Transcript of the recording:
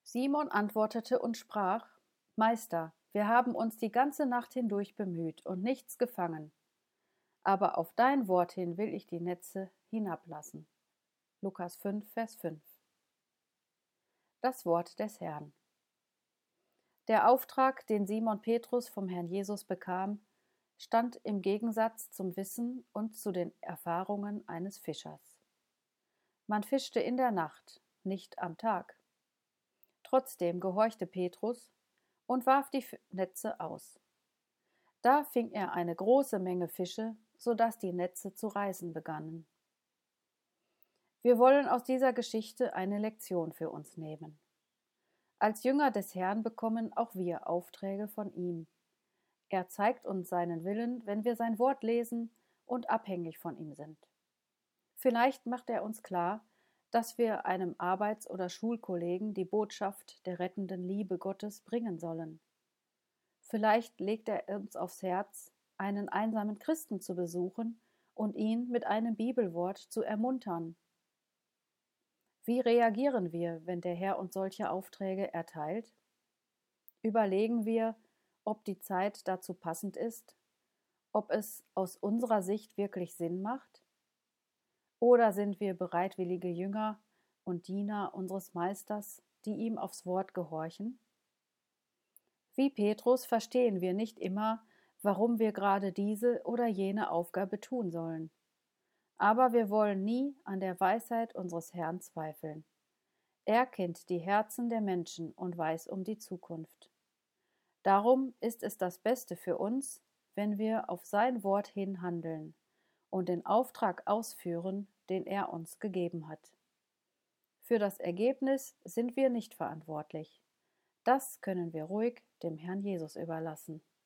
Simon antwortete und sprach: Meister, wir haben uns die ganze Nacht hindurch bemüht und nichts gefangen. Aber auf dein Wort hin will ich die Netze hinablassen. Lukas 5, Vers 5. Das Wort des Herrn. Der Auftrag, den Simon Petrus vom Herrn Jesus bekam, stand im Gegensatz zum Wissen und zu den Erfahrungen eines Fischers. Man fischte in der Nacht, nicht am Tag. Trotzdem gehorchte Petrus und warf die Netze aus. Da fing er eine große Menge Fische, so dass die Netze zu reißen begannen. Wir wollen aus dieser Geschichte eine Lektion für uns nehmen. Als Jünger des Herrn bekommen auch wir Aufträge von ihm. Er zeigt uns seinen Willen, wenn wir sein Wort lesen und abhängig von ihm sind. Vielleicht macht er uns klar, dass wir einem Arbeits- oder Schulkollegen die Botschaft der rettenden Liebe Gottes bringen sollen. Vielleicht legt er uns aufs Herz, einen einsamen Christen zu besuchen und ihn mit einem Bibelwort zu ermuntern. Wie reagieren wir, wenn der Herr uns solche Aufträge erteilt? Überlegen wir, ob die Zeit dazu passend ist, ob es aus unserer Sicht wirklich Sinn macht? Oder sind wir bereitwillige Jünger und Diener unseres Meisters, die ihm aufs Wort gehorchen? Wie Petrus verstehen wir nicht immer, warum wir gerade diese oder jene Aufgabe tun sollen. Aber wir wollen nie an der Weisheit unseres Herrn zweifeln. Er kennt die Herzen der Menschen und weiß um die Zukunft. Darum ist es das Beste für uns, wenn wir auf sein Wort hin handeln und den Auftrag ausführen, den er uns gegeben hat. Für das Ergebnis sind wir nicht verantwortlich. Das können wir ruhig dem Herrn Jesus überlassen.